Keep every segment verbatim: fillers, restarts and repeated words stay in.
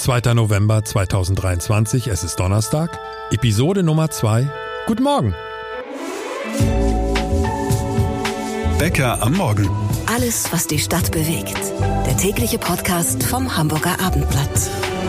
zweiter November zweitausenddreiundzwanzig, es ist Donnerstag, Episode Nummer zwei. Guten Morgen. Bäcker am Morgen. Alles, was die Stadt bewegt. Der tägliche Podcast vom Hamburger Abendblatt.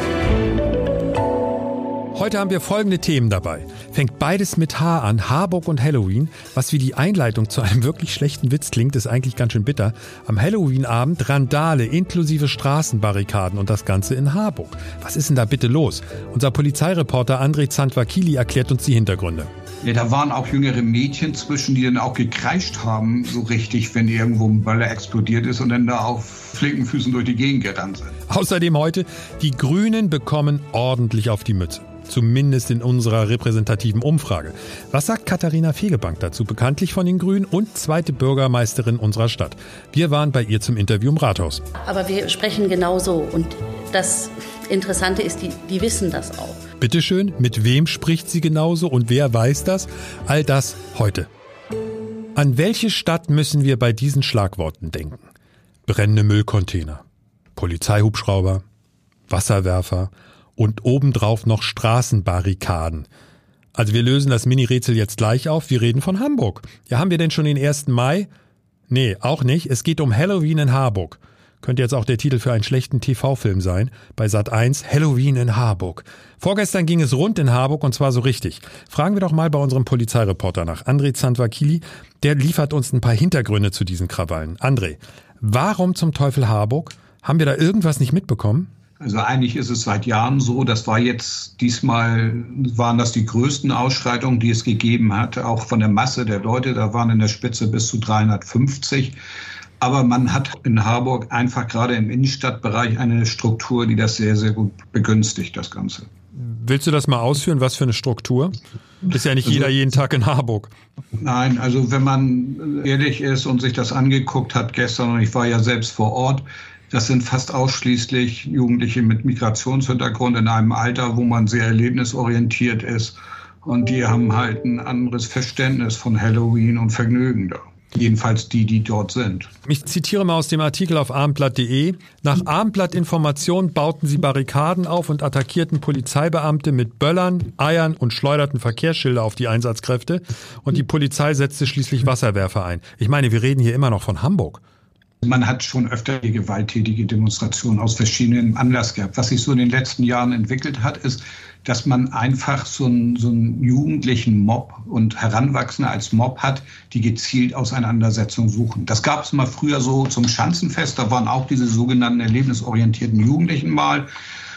Heute haben wir folgende Themen dabei. Fängt beides mit H an, Harburg und Halloween. Was wie die Einleitung zu einem wirklich schlechten Witz klingt, ist eigentlich ganz schön bitter. Am Halloween-Abend Randale inklusive Straßenbarrikaden und das Ganze in Harburg. Was ist denn da bitte los? Unser Polizeireporter André Zandvakili erklärt uns die Hintergründe. Ja, da waren auch jüngere Mädchen zwischen, die dann auch gekreischt haben, so richtig, wenn irgendwo ein Böller explodiert ist und dann da auf flinken Füßen durch die Gegend gerannt sind. Außerdem heute, die Grünen bekommen ordentlich auf die Mütze. Zumindest in unserer repräsentativen Umfrage. Was sagt Katharina Fegebank dazu, bekanntlich von den Grünen und zweite Bürgermeisterin unserer Stadt? Wir waren bei ihr zum Interview im Rathaus. Aber wir sprechen genauso und das Interessante ist, die, die wissen das auch. Bitteschön, mit wem spricht sie genauso und wer weiß das? All das heute. An welche Stadt müssen wir bei diesen Schlagworten denken? Brennende Müllcontainer, Polizeihubschrauber, Wasserwerfer und obendrauf noch Straßenbarrikaden. Also wir lösen das Mini-Rätsel jetzt gleich auf. Wir reden von Hamburg. Ja, haben wir denn schon den ersten Mai? Nee, auch nicht. Es geht um Halloween in Harburg. Könnte jetzt auch der Titel für einen schlechten T V-Film sein. Bei Sat eins, Halloween in Harburg. Vorgestern ging es rund in Harburg und zwar so richtig. Fragen wir doch mal bei unserem Polizeireporter nach, André Zandvakili. Der liefert uns ein paar Hintergründe zu diesen Krawallen. André, warum zum Teufel Harburg? Haben wir da irgendwas nicht mitbekommen? Also eigentlich ist es seit Jahren so, das war jetzt, diesmal waren das die größten Ausschreitungen, die es gegeben hat, auch von der Masse der Leute, da waren in der Spitze bis zu dreihundertfünfzig. Aber man hat in Harburg einfach gerade im Innenstadtbereich eine Struktur, die das sehr, sehr gut begünstigt, das Ganze. Willst du das mal ausführen, was für eine Struktur? Ist ja nicht jeder jeden Tag in Harburg. Nein, also wenn man ehrlich ist und sich das angeguckt hat gestern, und ich war ja selbst vor Ort, das sind fast ausschließlich Jugendliche mit Migrationshintergrund in einem Alter, wo man sehr erlebnisorientiert ist. Und die haben halt ein anderes Verständnis von Halloween und Vergnügen da. Jedenfalls die, die dort sind. Ich zitiere mal aus dem Artikel auf abendblatt punkt de. Nach Abendblatt-Informationen bauten sie Barrikaden auf und attackierten Polizeibeamte mit Böllern, Eiern und schleuderten Verkehrsschilder auf die Einsatzkräfte. Und die Polizei setzte schließlich Wasserwerfer ein. Ich meine, wir reden hier immer noch von Hamburg. Man hat schon öfter gewalttätige Demonstrationen aus verschiedenen Anlass gehabt. Was sich so in den letzten Jahren entwickelt hat, ist, dass man einfach so einen, so einen jugendlichen Mob und Heranwachsende als Mob hat, die gezielt Auseinandersetzungen suchen. Das gab es mal früher so zum Schanzenfest, da waren auch diese sogenannten erlebnisorientierten Jugendlichen mal.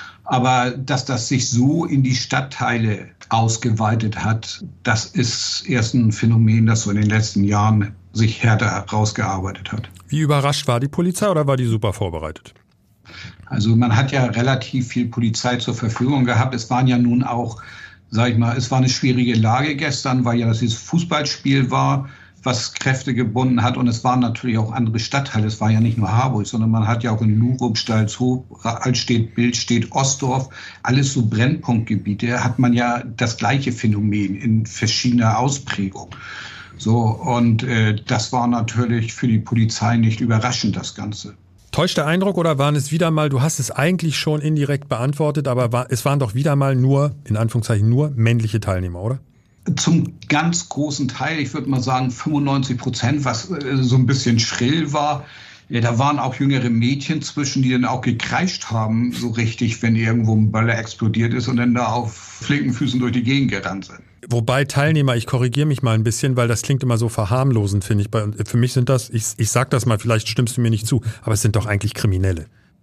Aber dass das sich so in die Stadtteile ausgeweitet hat, das ist erst ein Phänomen, das so in den letzten Jahren sich härter herausgearbeitet hat. Wie überrascht war die Polizei oder war die super vorbereitet? Also man hat ja relativ viel Polizei zur Verfügung gehabt. Es waren ja nun auch, sag ich mal, es war eine schwierige Lage gestern, weil ja das dieses Fußballspiel war, was Kräfte gebunden hat. Und es waren natürlich auch andere Stadtteile. Es war ja nicht nur Harburg, sondern man hat ja auch in Lurup, Stalzhoop, Altstedt, Bildstedt, Ostdorf, alles so Brennpunktgebiete, hat man ja das gleiche Phänomen in verschiedener Ausprägung. So, und äh, das war natürlich für die Polizei nicht überraschend, das Ganze. Täuscht der Eindruck oder waren es wieder mal, du hast es eigentlich schon indirekt beantwortet, aber war, es waren doch wieder mal nur, in Anführungszeichen, nur männliche Teilnehmer, oder? Zum ganz großen Teil, ich würde mal sagen fünfundneunzig Prozent, was äh, so ein bisschen schrill war. Ja, da waren auch jüngere Mädchen zwischen, die dann auch gekreischt haben, so richtig, wenn irgendwo ein Böller explodiert ist und dann da auf flinken Füßen durch die Gegend gerannt sind. Wobei Teilnehmer, ich korrigiere mich mal ein bisschen, weil das klingt immer so verharmlosend, finde ich. Für mich sind das, ich, ich sag das mal, vielleicht stimmst du mir nicht zu, aber es sind doch eigentlich Kriminelle.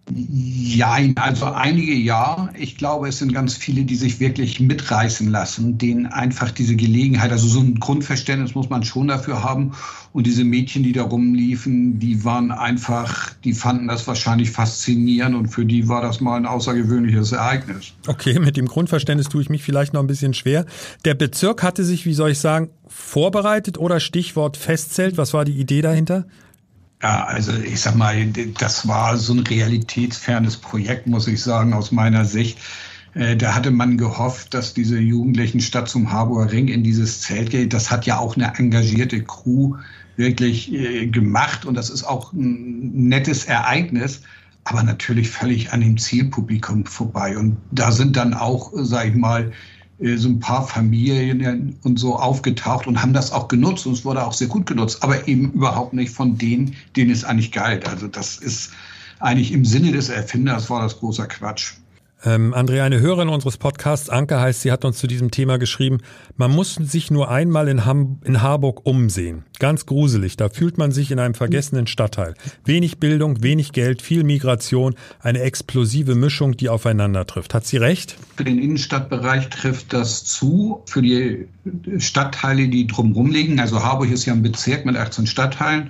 Ja, also einige ja. Ich glaube, es sind ganz viele, die sich wirklich mitreißen lassen, denen einfach diese Gelegenheit, also so ein Grundverständnis muss man schon dafür haben. Und diese Mädchen, die da rumliefen, die waren einfach, die fanden das wahrscheinlich faszinierend und für die war das mal ein außergewöhnliches Ereignis. Okay, mit dem Grundverständnis tue ich mich vielleicht noch ein bisschen schwer. Der Bezirk hatte sich, wie soll ich sagen, vorbereitet oder Stichwort Festzelt. Was war die Idee dahinter? Ja, also ich sag mal, das war so ein realitätsfernes Projekt, muss ich sagen, aus meiner Sicht. Äh, da hatte man gehofft, dass diese Jugendlichen statt zum Harburger Ring in dieses Zelt gehen. Das hat ja auch eine engagierte Crew wirklich äh, gemacht und das ist auch ein nettes Ereignis. aber natürlich völlig an dem Zielpublikum vorbei. Und da sind dann auch, sag ich mal, so ein paar Familien und so aufgetaucht und haben das auch genutzt und es wurde auch sehr gut genutzt, aber eben überhaupt nicht von denen, denen es eigentlich galt. Also das ist eigentlich im Sinne des Erfinders war das großer Quatsch. Ähm, André, eine Hörerin unseres Podcasts, Anke heißt, sie hat uns zu diesem Thema geschrieben, man muss sich nur einmal in, Ham- in Harburg umsehen. Ganz gruselig, da fühlt man sich in einem vergessenen Stadtteil. Wenig Bildung, wenig Geld, viel Migration, eine explosive Mischung, die aufeinander trifft. Hat sie recht? Für den Innenstadtbereich trifft das zu. Für die Stadtteile, die drumherum liegen, also Harburg ist ja ein Bezirk mit achtzehn Stadtteilen.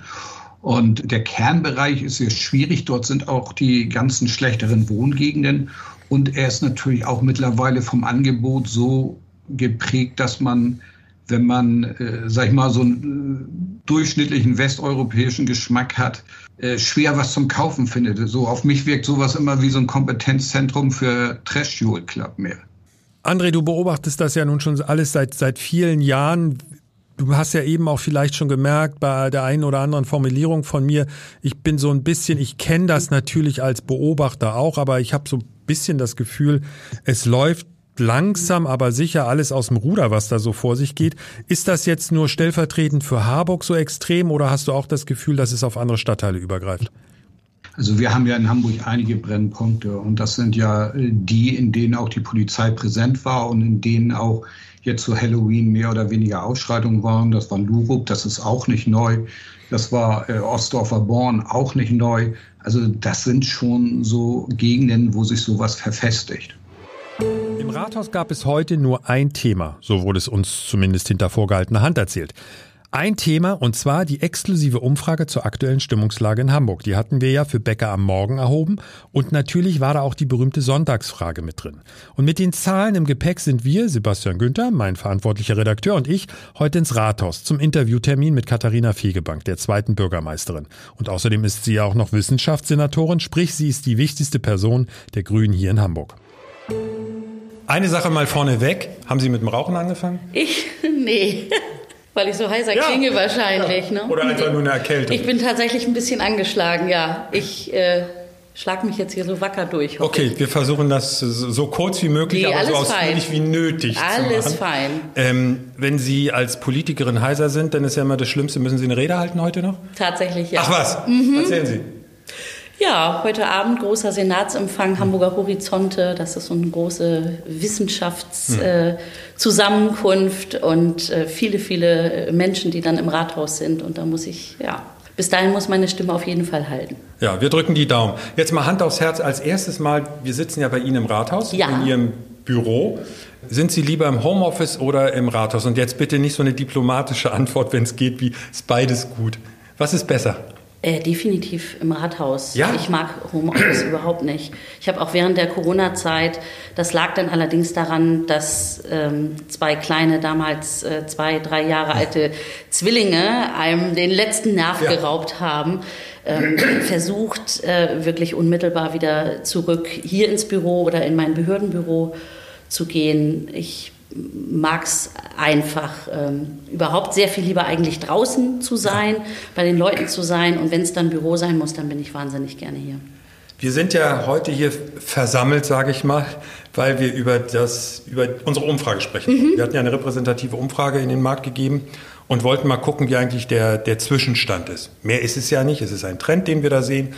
Und der Kernbereich ist sehr schwierig. Dort sind auch die ganzen schlechteren Wohngegenden. Und er ist natürlich auch mittlerweile vom Angebot so geprägt, dass man, wenn man, äh, sag ich mal, so einen äh, durchschnittlichen westeuropäischen Geschmack hat, äh, schwer was zum Kaufen findet. So auf mich wirkt sowas immer wie so ein Kompetenzzentrum für Trash-Jewel-Club mehr. André, du beobachtest das ja nun schon alles seit, seit vielen Jahren. Du hast ja eben auch vielleicht schon gemerkt bei der einen oder anderen Formulierung von mir, ich bin so ein bisschen, ich kenne das natürlich als Beobachter auch, aber ich habe so ein bisschen das Gefühl, es läuft langsam, aber sicher alles aus dem Ruder, was da so vor sich geht. Ist das jetzt nur stellvertretend für Harburg so extrem oder hast du auch das Gefühl, dass es auf andere Stadtteile übergreift? Also wir haben ja in Hamburg einige Brennpunkte und das sind ja die, in denen auch die Polizei präsent war und in denen auch jetzt zu Halloween mehr oder weniger Ausschreitungen waren. Das war Lurup, das ist auch nicht neu. Das war äh, Ostdorfer Born, auch nicht neu. Also das sind schon so Gegenden, wo sich sowas verfestigt. Im Rathaus gab es heute nur ein Thema, so wurde es uns zumindest hinter vorgehaltener Hand erzählt. Ein Thema, und zwar die exklusive Umfrage zur aktuellen Stimmungslage in Hamburg. Die hatten wir ja für Becker am Morgen erhoben. Und natürlich war da auch die berühmte Sonntagsfrage mit drin. Und mit den Zahlen im Gepäck sind wir, Sebastian Günther, mein verantwortlicher Redakteur, und ich heute ins Rathaus zum Interviewtermin mit Katharina Fegebank, der zweiten Bürgermeisterin. Und außerdem ist sie ja auch noch Wissenschaftssenatorin, sprich sie ist die wichtigste Person der Grünen hier in Hamburg. Eine Sache mal vorneweg. Haben Sie mit dem Rauchen angefangen? Ich? Nee. Weil ich so heißer ja, klinge wahrscheinlich. Ja. Ne? Oder einfach nur eine Erkältung. Ich bin tatsächlich ein bisschen angeschlagen, ja. Ich äh, schlage mich jetzt hier so wacker durch. Okay, wir versuchen das so kurz wie möglich, nee, aber so ausführlich wie nötig alles zu machen. Alles fein. Ähm, wenn Sie als Politikerin heiser sind, dann ist ja immer das Schlimmste, müssen Sie eine Rede halten heute noch? Tatsächlich, ja. Ach was, mhm. Erzählen Sie. Ja, heute Abend großer Senatsempfang, Hamburger Horizonte. Das ist so eine große Wissenschaftszusammenkunft hm. äh, und äh, viele, viele Menschen, die dann im Rathaus sind. Und da muss ich, ja, bis dahin muss meine Stimme auf jeden Fall halten. Ja, wir drücken die Daumen. Jetzt mal Hand aufs Herz. Als erstes Mal, wir sitzen ja bei Ihnen im Rathaus, ja. in Ihrem Büro. Sind Sie lieber im Homeoffice oder im Rathaus? Und jetzt bitte nicht so eine diplomatische Antwort, wenn es geht, wie ist beides gut. Was ist besser? Äh, definitiv im Rathaus. Ja? Ich mag Homeoffice überhaupt nicht. Ich habe auch während der Corona-Zeit, das lag dann allerdings daran, dass ähm, zwei kleine, damals äh, zwei, drei Jahre alte Zwillinge einem den letzten Nerv ja. geraubt haben, ähm, versucht äh, wirklich unmittelbar wieder zurück hier ins Büro oder in mein Behördenbüro zu gehen. Ich mag's einfach ähm, überhaupt sehr viel lieber eigentlich draußen zu sein, bei den Leuten zu sein und wenn es dann Büro sein muss, dann bin ich wahnsinnig gerne hier. Wir sind ja heute hier versammelt, sage ich mal, weil wir über, das, über unsere Umfrage sprechen. Mhm. Wir hatten ja eine repräsentative Umfrage in den Markt gegeben und wollten mal gucken, wie eigentlich der, der Zwischenstand ist. Mehr ist es ja nicht, es ist ein Trend, den wir da sehen.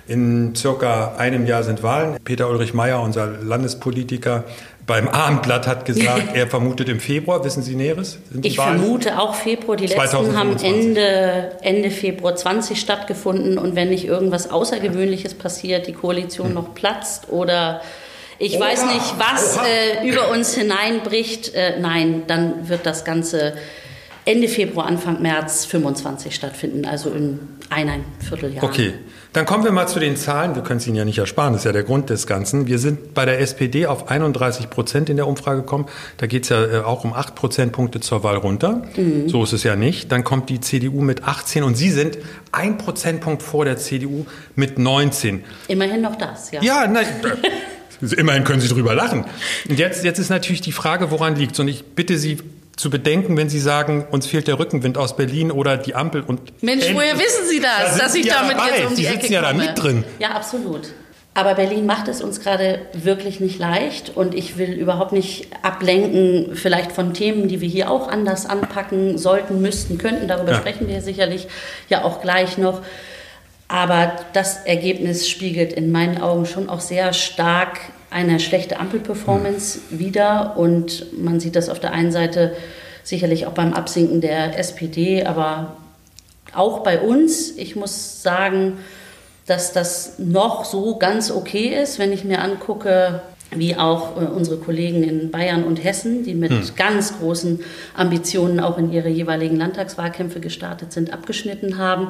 In circa einem Jahr sind Wahlen. Peter Ulrich Meyer, unser Landespolitiker, beim Abendblatt hat gesagt, er vermutet im Februar. Wissen Sie Näheres? Ich Wahlen? vermute auch Februar. Die letzten haben Ende, Ende Februar zwanzig stattgefunden. Und wenn nicht irgendwas Außergewöhnliches passiert, die Koalition hm. noch platzt oder ich Oha. weiß nicht, was äh, über uns hineinbricht, äh, nein, dann wird das Ganze Ende Februar, Anfang März fünfundzwanzig stattfinden, also in eineinhalb Vierteljahr. Okay, dann kommen wir mal zu den Zahlen. Wir können es Ihnen ja nicht ersparen, das ist ja der Grund des Ganzen. Wir sind bei der S P D auf einunddreißig Prozent in der Umfrage gekommen. Da geht es ja auch um acht Prozentpunkte zur Wahl runter. Mhm. So ist es ja nicht. Dann kommt die C D U mit achtzehn und Sie sind ein Prozentpunkt vor der C D U mit neunzehn. Immerhin noch das, ja. Ja, nein. Immerhin können Sie drüber lachen. Und jetzt, jetzt ist natürlich die Frage, woran liegt es? Und ich bitte Sie zu bedenken, wenn Sie sagen, uns fehlt der Rückenwind aus Berlin oder die Ampel. Und Mensch, woher wissen Sie das, da dass ich ja damit dabei. jetzt um die, die Ecke komme? Sie sitzen ja da mit drin. Ja, absolut. Aber Berlin macht es uns gerade wirklich nicht leicht und ich will überhaupt nicht ablenken, vielleicht von Themen, die wir hier auch anders anpacken sollten, müssten, könnten. Darüber ja. sprechen wir sicherlich ja auch gleich noch. Aber das Ergebnis spiegelt in meinen Augen schon auch sehr stark eine schlechte Ampelperformance mhm. wider. Und man sieht das auf der einen Seite sicherlich auch beim Absinken der S P D, aber auch bei uns. Ich muss sagen, dass das noch so ganz okay ist, wenn ich mir angucke, wie auch äh, unsere Kollegen in Bayern und Hessen, die mit hm. ganz großen Ambitionen auch in ihre jeweiligen Landtagswahlkämpfe gestartet sind, abgeschnitten haben.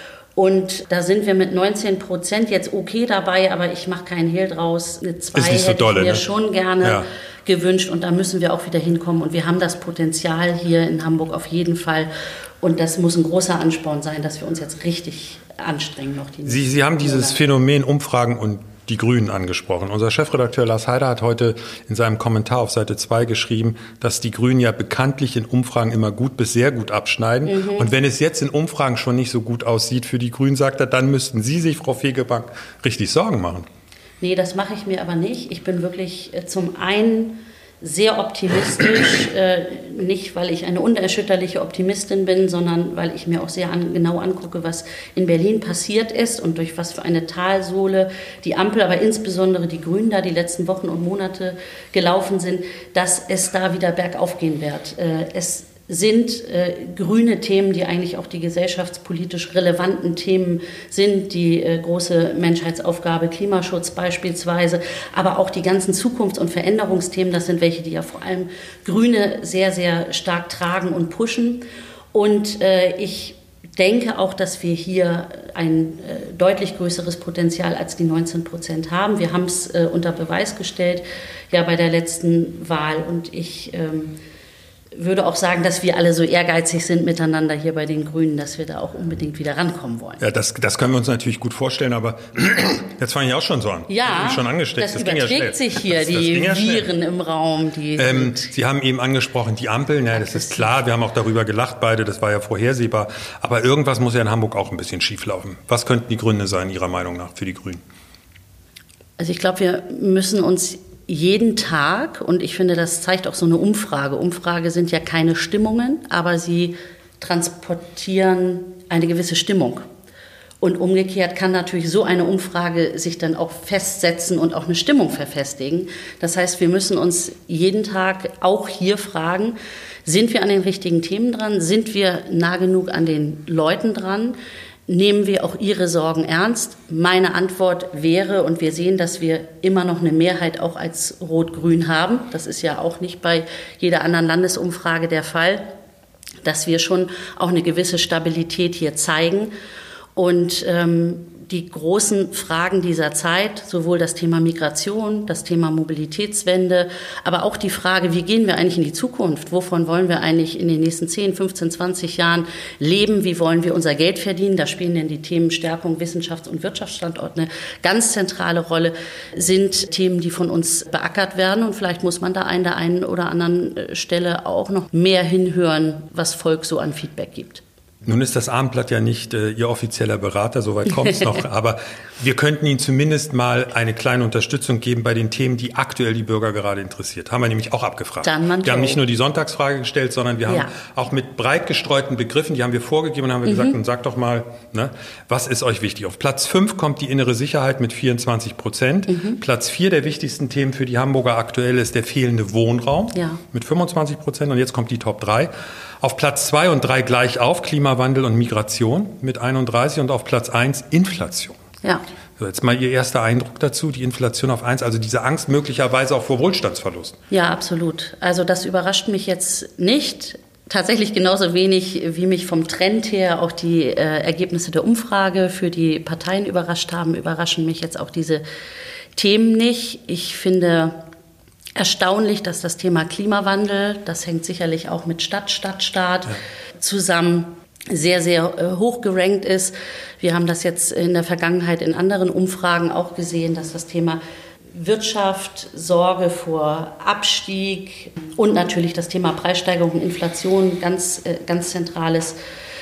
Und da sind wir mit neunzehn Prozent jetzt okay dabei, aber ich mache keinen Hehl draus. Eine zwei hätte so dolle, ich mir ne? schon gerne ja. gewünscht und da müssen wir auch wieder hinkommen. Und wir haben das Potenzial hier in Hamburg auf jeden Fall. Und das muss ein großer Ansporn sein, dass wir uns jetzt richtig anstrengen. Noch die Sie, Sie haben dieses Phänomen Umfragen und die Grünen angesprochen. Unser Chefredakteur Lars Heider hat heute in seinem Kommentar auf Seite zwei geschrieben, dass die Grünen ja bekanntlich in Umfragen immer gut bis sehr gut abschneiden. Mhm. Und wenn es jetzt in Umfragen schon nicht so gut aussieht für die Grünen, sagt er, dann müssten Sie sich, Frau Fegebank, richtig Sorgen machen. Nee, das mache ich mir aber nicht. Ich bin wirklich zum einen sehr optimistisch, äh, nicht weil ich eine unerschütterliche Optimistin bin, sondern weil ich mir auch sehr an, genau angucke, was in Berlin passiert ist und durch was für eine Talsohle die Ampel, aber insbesondere die Grünen da die letzten Wochen und Monate gelaufen sind, dass es da wieder bergauf gehen wird. Äh, es sind äh, grüne Themen, die eigentlich auch die gesellschaftspolitisch relevanten Themen sind, die äh, große Menschheitsaufgabe Klimaschutz beispielsweise, aber auch die ganzen Zukunfts- und Veränderungsthemen, das sind welche, die ja vor allem Grüne sehr, sehr stark tragen und pushen. Und äh, ich denke auch, dass wir hier ein äh, deutlich größeres Potenzial als die neunzehn Prozent haben. Wir haben es äh, unter Beweis gestellt, ja bei der letzten Wahl und ich ähm, würde auch sagen, dass wir alle so ehrgeizig sind miteinander hier bei den Grünen, dass wir da auch unbedingt wieder rankommen wollen. Ja, das, das können wir uns natürlich gut vorstellen, aber jetzt fange ich auch schon so an. Ja, ich bin schon angesteckt. das, das überträgt ja sich hier, das, das die ja Viren im Raum. Die ähm, Sie haben eben angesprochen, die Ampel, na, das ist klar, wir haben auch darüber gelacht beide, das war ja vorhersehbar. Aber irgendwas muss ja in Hamburg auch ein bisschen schief laufen. Was könnten die Gründe sein, Ihrer Meinung nach, für die Grünen? Also ich glaube, wir müssen uns jeden Tag, und ich finde, das zeigt auch so eine Umfrage. Umfrage sind ja keine Stimmungen, aber sie transportieren eine gewisse Stimmung. Und umgekehrt kann natürlich so eine Umfrage sich dann auch festsetzen und auch eine Stimmung verfestigen. Das heißt, wir müssen uns jeden Tag auch hier fragen, sind wir an den richtigen Themen dran? Sind wir nah genug an den Leuten dran? Nehmen wir auch Ihre Sorgen ernst? Meine Antwort wäre, und wir sehen, dass wir immer noch eine Mehrheit auch als Rot-Grün haben, das ist ja auch nicht bei jeder anderen Landesumfrage der Fall, dass wir schon auch eine gewisse Stabilität hier zeigen. Und ähm, die großen Fragen dieser Zeit, sowohl das Thema Migration, das Thema Mobilitätswende, aber auch die Frage, wie gehen wir eigentlich in die Zukunft? Wovon wollen wir eigentlich in den nächsten zehn, fünfzehn, zwanzig Jahren leben? Wie wollen wir unser Geld verdienen? Da spielen denn die Themen Stärkung Wissenschafts- und Wirtschaftsstandort eine ganz zentrale Rolle, sind Themen, die von uns beackert werden. Und vielleicht muss man da an der einen oder anderen Stelle auch noch mehr hinhören, was Volk so an Feedback gibt. Nun ist das Abendblatt ja nicht äh, Ihr offizieller Berater, soweit kommt es noch, aber wir könnten Ihnen zumindest mal eine kleine Unterstützung geben bei den Themen, die aktuell die Bürger gerade interessiert. Haben wir nämlich auch abgefragt. Dann man wir haben nicht nur die Sonntagsfrage gestellt, sondern wir haben ja. auch mit breit gestreuten Begriffen, die haben wir vorgegeben und haben wir mhm. gesagt, und sagt doch mal, ne, was ist euch wichtig? Auf Platz fünf kommt die innere Sicherheit mit vierundzwanzig Prozent. Mhm. Platz vier der wichtigsten Themen für die Hamburger aktuell ist der fehlende Wohnraum ja. mit fünfundzwanzig Prozent. Und jetzt kommt die Top drei. Auf Platz zwei und drei gleich auf, Klimawandel und Migration mit einunddreißig und auf Platz eins Inflation. Ja. So, jetzt mal Ihr erster Eindruck dazu, die Inflation auf eins, also diese Angst möglicherweise auch vor Wohlstandsverlust. Ja, absolut. Also das überrascht mich jetzt nicht. Tatsächlich genauso wenig, wie mich vom Trend her auch die äh, Ergebnisse der Umfrage für die Parteien überrascht haben, überraschen mich jetzt auch diese Themen nicht. Ich finde erstaunlich, dass das Thema Klimawandel, das hängt sicherlich auch mit Stadt, Stadt, Staat ja. zusammen, sehr, sehr äh, hoch gerankt ist. Wir haben das jetzt in der Vergangenheit in anderen Umfragen auch gesehen, dass das Thema Wirtschaft, Sorge vor Abstieg und natürlich das Thema Preissteigerung und Inflation ganz, äh, ganz zentrales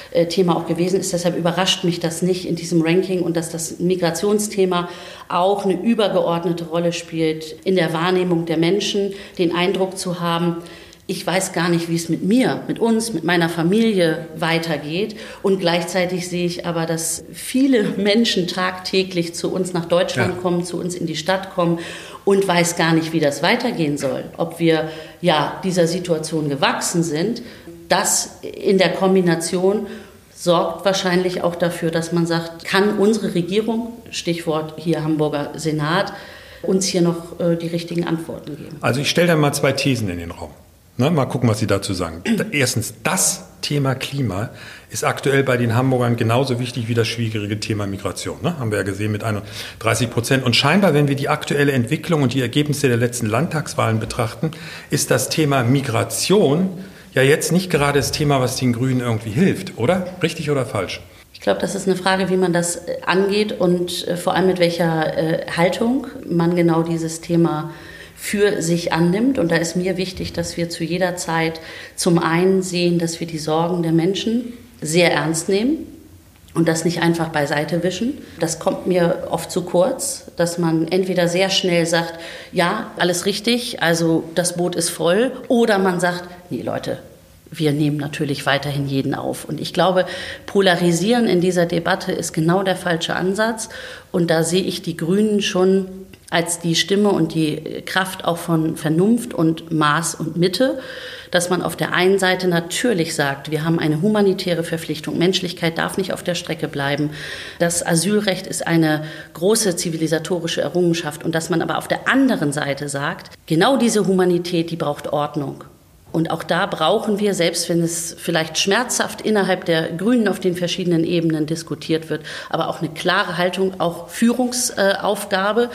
Thema auch gewesen ist. Deshalb überrascht mich das nicht in diesem Ranking und dass das Migrationsthema auch eine übergeordnete Rolle spielt in der Wahrnehmung der Menschen, den Eindruck zu haben, ich weiß gar nicht, wie es mit mir, mit uns, mit meiner Familie weitergeht. Und gleichzeitig sehe ich aber, dass viele Menschen tagtäglich zu uns nach Deutschland ja. kommen, zu uns in die Stadt kommen und weiß gar nicht, wie das weitergehen soll. Ob wir ja dieser Situation gewachsen sind, das in der Kombination sorgt wahrscheinlich auch dafür, dass man sagt, kann unsere Regierung, Stichwort hier Hamburger Senat, uns hier noch äh, die richtigen Antworten geben. Also ich stelle da mal zwei Thesen in den Raum. Ne, mal gucken, was Sie dazu sagen. Erstens, das Thema Klima ist aktuell bei den Hamburgern genauso wichtig wie das schwierige Thema Migration. Ne? Haben wir ja gesehen mit einunddreißig Prozent. Und scheinbar, wenn wir die aktuelle Entwicklung und die Ergebnisse der letzten Landtagswahlen betrachten, ist das Thema Migration ja jetzt nicht gerade das Thema, was den Grünen irgendwie hilft, oder? Richtig oder falsch? Ich glaube, das ist eine Frage, wie man das angeht und vor allem mit welcher Haltung man genau dieses Thema für sich annimmt. Und da ist mir wichtig, dass wir zu jeder Zeit zum einen sehen, dass wir die Sorgen der Menschen sehr ernst nehmen und das nicht einfach beiseite wischen. Das kommt mir oft zu kurz, dass man entweder sehr schnell sagt, ja, alles richtig, also das Boot ist voll, oder man sagt, nee Leute, wir nehmen natürlich weiterhin jeden auf. Und ich glaube, polarisieren in dieser Debatte ist genau der falsche Ansatz. Und da sehe ich die Grünen schon als die Stimme und die Kraft auch von Vernunft und Maß und Mitte, dass man auf der einen Seite natürlich sagt, wir haben eine humanitäre Verpflichtung, Menschlichkeit darf nicht auf der Strecke bleiben, das Asylrecht ist eine große zivilisatorische Errungenschaft und dass man aber auf der anderen Seite sagt, genau diese Humanität, die braucht Ordnung. Und auch da brauchen wir, selbst wenn es vielleicht schmerzhaft innerhalb der Grünen auf den verschiedenen Ebenen diskutiert wird, aber auch eine klare Haltung, auch Führungsaufgabe,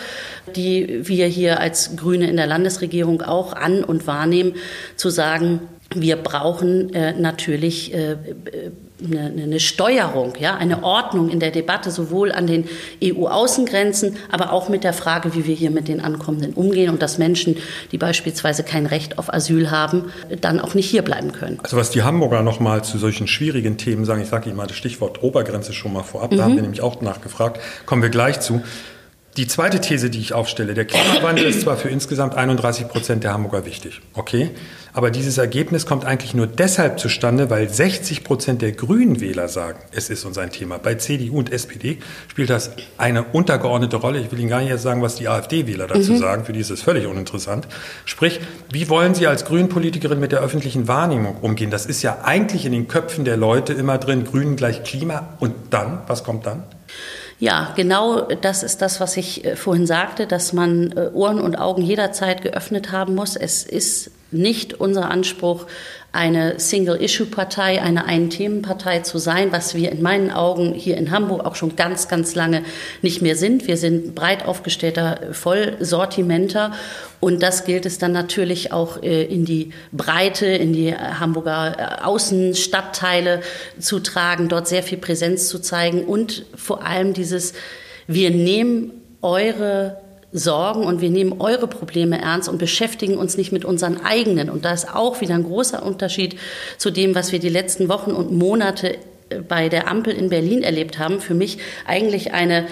die wir hier als Grüne in der Landesregierung auch an- und wahrnehmen, zu sagen, wir brauchen äh, natürlich äh, eine, eine Steuerung, ja, eine Ordnung in der Debatte, sowohl an den E U-Außengrenzen, aber auch mit der Frage, wie wir hier mit den Ankommenden umgehen und dass Menschen, die beispielsweise kein Recht auf Asyl haben, dann auch nicht hier bleiben können. Also was die Hamburger noch mal zu solchen schwierigen Themen sagen, ich sage Ihnen mal das Stichwort Obergrenze schon mal vorab, da mhm. haben wir nämlich auch nachgefragt, kommen wir gleich zu. Die zweite These, die ich aufstelle, der Klimawandel ist zwar für insgesamt einunddreißig Prozent der Hamburger wichtig, okay, aber dieses Ergebnis kommt eigentlich nur deshalb zustande, weil sechzig Prozent der Grünen-Wähler sagen, es ist uns ein Thema. Bei C D U und S P D spielt das eine untergeordnete Rolle. Ich will Ihnen gar nicht erst sagen, was die AfD-Wähler dazu mhm. sagen, für die ist es völlig uninteressant. Sprich, wie wollen Sie als Grünen-Politikerin mit der öffentlichen Wahrnehmung umgehen? Das ist ja eigentlich in den Köpfen der Leute immer drin, Grünen gleich Klima und dann, was kommt dann? Ja, genau das ist das, was ich vorhin sagte, dass man Ohren und Augen jederzeit geöffnet haben muss. Es ist nicht unser Anspruch, eine Single-Issue-Partei, eine Ein-Themen-Partei zu sein, was wir in meinen Augen hier in Hamburg auch schon ganz, ganz lange nicht mehr sind. Wir sind breit aufgestellter Vollsortimenter und das gilt es dann natürlich auch in die Breite, in die Hamburger Außenstadtteile zu tragen, dort sehr viel Präsenz zu zeigen und vor allem dieses, wir nehmen eure Sorgen und wir nehmen eure Probleme ernst und beschäftigen uns nicht mit unseren eigenen. Und da ist auch wieder ein großer Unterschied zu dem, was wir die letzten Wochen und Monate bei der Ampel in Berlin erlebt haben. Für mich eigentlich eine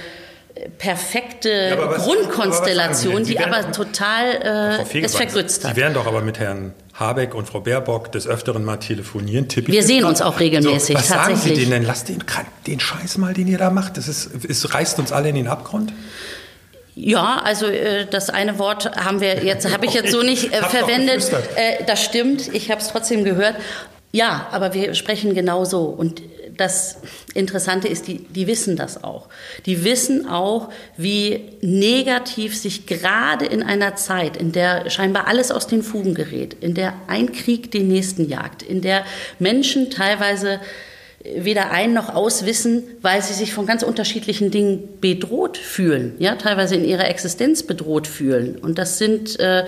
perfekte ja, aber was, Grundkonstellation, aber die werden, aber total äh, es vergrützt hat. Sie werden doch aber mit Herrn Habeck und Frau Baerbock des Öfteren mal telefonieren. Tipp wir sehen uns auch regelmäßig, so, was tatsächlich. Was sagen Sie denen denn? Lasst den, den Scheiß mal, den ihr da macht. Das ist, es reißt uns alle in den Abgrund. Ja, also äh, das eine Wort haben wir jetzt, habe ich jetzt so nicht äh, verwendet. Äh, das stimmt, ich habe es trotzdem gehört. Ja, aber wir sprechen genau so. Und das Interessante ist, die, die wissen das auch. Die wissen auch, wie negativ sich gerade in einer Zeit, in der scheinbar alles aus den Fugen gerät, in der ein Krieg den nächsten jagt, in der Menschen teilweise weder ein noch auswissen, weil sie sich von ganz unterschiedlichen Dingen bedroht fühlen, ja, teilweise in ihrer Existenz bedroht fühlen. Und das sind, äh,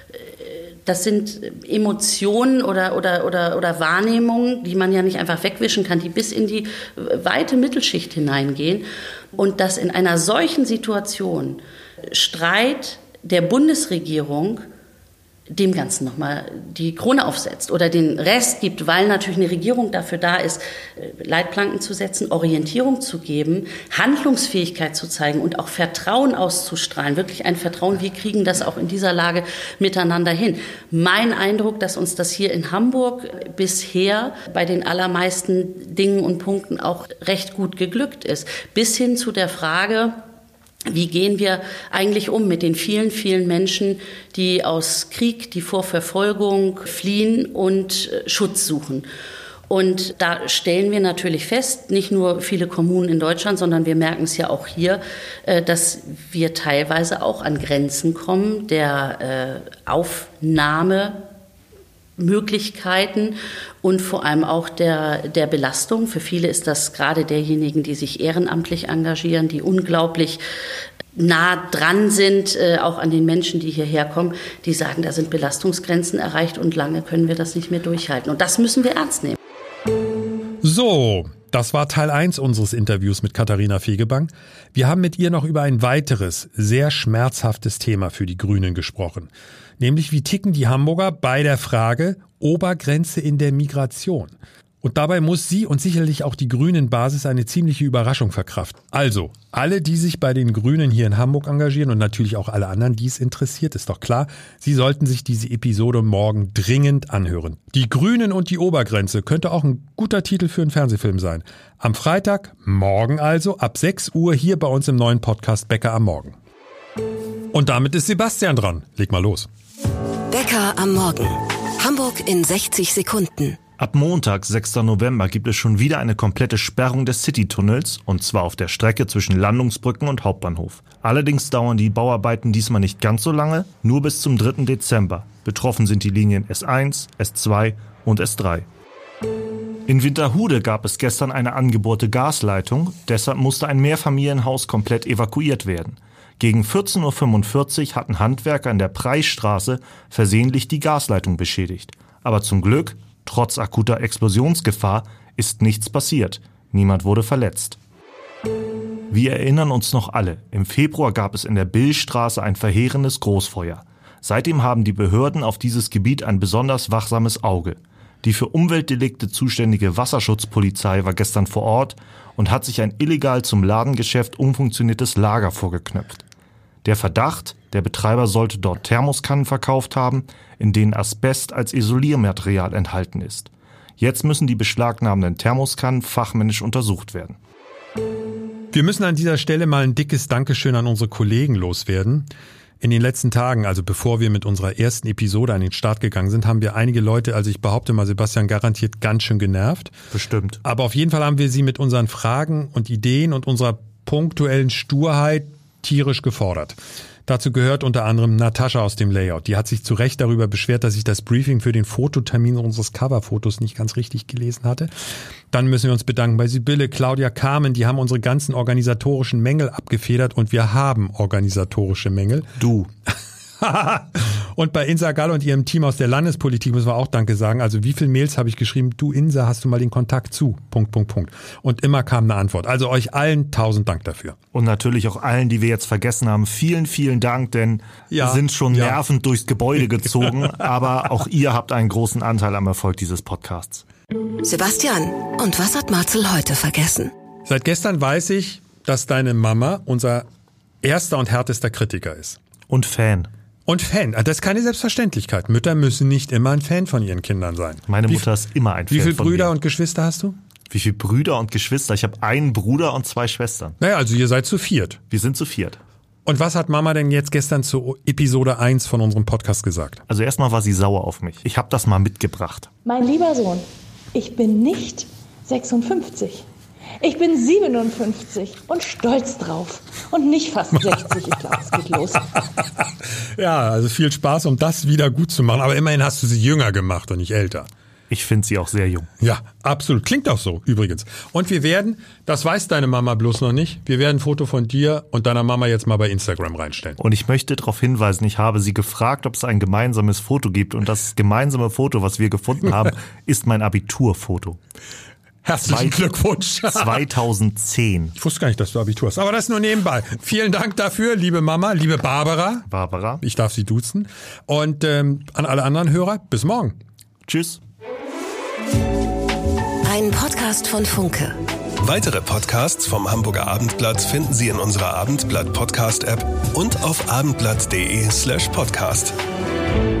das sind Emotionen oder, oder, oder, oder Wahrnehmungen, die man ja nicht einfach wegwischen kann, die bis in die weite Mittelschicht hineingehen. Und dass in einer solchen Situation Streit der Bundesregierung dem Ganzen nochmal die Krone aufsetzt oder den Rest gibt, weil natürlich eine Regierung dafür da ist, Leitplanken zu setzen, Orientierung zu geben, Handlungsfähigkeit zu zeigen und auch Vertrauen auszustrahlen, wirklich ein Vertrauen, wir kriegen das auch in dieser Lage miteinander hin. Mein Eindruck, dass uns das hier in Hamburg bisher bei den allermeisten Dingen und Punkten auch recht gut geglückt ist, bis hin zu der Frage, wie gehen wir eigentlich um mit den vielen, vielen Menschen, die aus Krieg, die vor Verfolgung fliehen und Schutz suchen? Und da stellen wir natürlich fest, nicht nur viele Kommunen in Deutschland, sondern wir merken es ja auch hier, dass wir teilweise auch an Grenzen kommen der Aufnahme Möglichkeiten und vor allem auch der, der Belastung. Für viele ist das gerade derjenigen, die sich ehrenamtlich engagieren, die unglaublich nah dran sind, äh, auch an den Menschen, die hierher kommen, die sagen, da sind Belastungsgrenzen erreicht und lange können wir das nicht mehr durchhalten. Und das müssen wir ernst nehmen. So, das war Teil eins unseres Interviews mit Katharina Fegebank. Wir haben mit ihr noch über ein weiteres, sehr schmerzhaftes Thema für die Grünen gesprochen. Nämlich, wie ticken die Hamburger bei der Frage Obergrenze in der Migration? Und dabei muss sie und sicherlich auch die Grünen-Basis eine ziemliche Überraschung verkraften. Also, alle, die sich bei den Grünen hier in Hamburg engagieren und natürlich auch alle anderen, die es interessiert, ist doch klar, sie sollten sich diese Episode morgen dringend anhören. Die Grünen und die Obergrenze könnte auch ein guter Titel für einen Fernsehfilm sein. Am Freitag, morgen also, ab sechs Uhr hier bei uns im neuen Podcast Bäcker am Morgen. Und damit ist Sebastian dran. Leg mal los. Bäcker am Morgen. Hamburg in sechzig Sekunden. Ab Montag, sechster November, gibt es schon wieder eine komplette Sperrung des Citytunnels, und zwar auf der Strecke zwischen Landungsbrücken und Hauptbahnhof. Allerdings dauern die Bauarbeiten diesmal nicht ganz so lange, nur bis zum dritten Dezember. Betroffen sind die Linien S eins, S zwei und S drei. In Winterhude gab es gestern eine angebohrte Gasleitung, deshalb musste ein Mehrfamilienhaus komplett evakuiert werden. Gegen vierzehn Uhr fünfundvierzig hatten Handwerker in der Preisstraße versehentlich die Gasleitung beschädigt. Aber zum Glück, trotz akuter Explosionsgefahr, ist nichts passiert. Niemand wurde verletzt. Wir erinnern uns noch alle, im Februar gab es in der Billstraße ein verheerendes Großfeuer. Seitdem haben die Behörden auf dieses Gebiet ein besonders wachsames Auge. Die für Umweltdelikte zuständige Wasserschutzpolizei war gestern vor Ort und hat sich ein illegal zum Ladengeschäft umfunktioniertes Lager vorgeknöpft. Der Verdacht, der Betreiber sollte dort Thermoskannen verkauft haben, in denen Asbest als Isoliermaterial enthalten ist. Jetzt müssen die beschlagnahmenden Thermoskannen fachmännisch untersucht werden. Wir müssen an dieser Stelle mal ein dickes Dankeschön an unsere Kollegen loswerden. In den letzten Tagen, also bevor wir mit unserer ersten Episode an den Start gegangen sind, haben wir einige Leute, also ich behaupte mal, Sebastian, garantiert ganz schön genervt. Bestimmt. Aber auf jeden Fall haben wir sie mit unseren Fragen und Ideen und unserer punktuellen Sturheit tierisch gefordert. Dazu gehört unter anderem Natascha aus dem Layout. Die hat sich zu Recht darüber beschwert, dass ich das Briefing für den Fototermin unseres Coverfotos nicht ganz richtig gelesen hatte. Dann müssen wir uns bedanken bei Sibylle, Claudia, Carmen. Die haben unsere ganzen organisatorischen Mängel abgefedert und wir haben organisatorische Mängel. Du. Und bei Insa Gall und ihrem Team aus der Landespolitik müssen wir auch Danke sagen. Also wie viele Mails habe ich geschrieben? Du Insa, hast du mal den Kontakt zu? Punkt, Punkt, Punkt. Und immer kam eine Antwort. Also euch allen tausend Dank dafür. Und natürlich auch allen, die wir jetzt vergessen haben. Vielen, vielen Dank, denn ja, wir sind schon ja. nervend durchs Gebäude gezogen. Aber auch ihr habt einen großen Anteil am Erfolg dieses Podcasts. Sebastian, und was hat Marcel heute vergessen? Seit gestern weiß ich, dass deine Mama unser erster und härtester Kritiker ist. Und Fan. Und Fan, das ist keine Selbstverständlichkeit. Mütter müssen nicht immer ein Fan von ihren Kindern sein. Meine wie, Mutter ist immer ein Fan von mir. Wie viele Brüder und Geschwister hast du? Wie viele Brüder und Geschwister? Ich habe einen Bruder und zwei Schwestern. Naja, also ihr seid zu viert. Wir sind zu viert. Und was hat Mama denn jetzt gestern zu Episode eins von unserem Podcast gesagt? Also erstmal war sie sauer auf mich. Ich habe das mal mitgebracht. Mein lieber Sohn, ich bin nicht sechsundfünfzig. Ich bin siebenundfünfzig und stolz drauf. Und nicht fast sechzig. Ich glaube, es geht los. Ja, also viel Spaß, um das wieder gut zu machen. Aber immerhin hast du sie jünger gemacht und nicht älter. Ich finde sie auch sehr jung. Ja, absolut. Klingt auch so, übrigens. Und wir werden, das weiß deine Mama bloß noch nicht, wir werden ein Foto von dir und deiner Mama jetzt mal bei Instagram reinstellen. Und ich möchte darauf hinweisen, ich habe sie gefragt, ob es ein gemeinsames Foto gibt. Und das gemeinsame Foto, was wir gefunden haben, ist mein Abiturfoto. Herzlichen Zwei- Glückwunsch. zweitausendzehn. Ich wusste gar nicht, dass du Abitur hast. Aber das nur nebenbei. Vielen Dank dafür, liebe Mama, liebe Barbara. Barbara. Ich darf sie duzen. Und ähm, an alle anderen Hörer, bis morgen. Tschüss. Ein Podcast von Funke. Weitere Podcasts vom Hamburger Abendblatt finden Sie in unserer Abendblatt Podcast App und auf abendblatt punkt de slash podcast.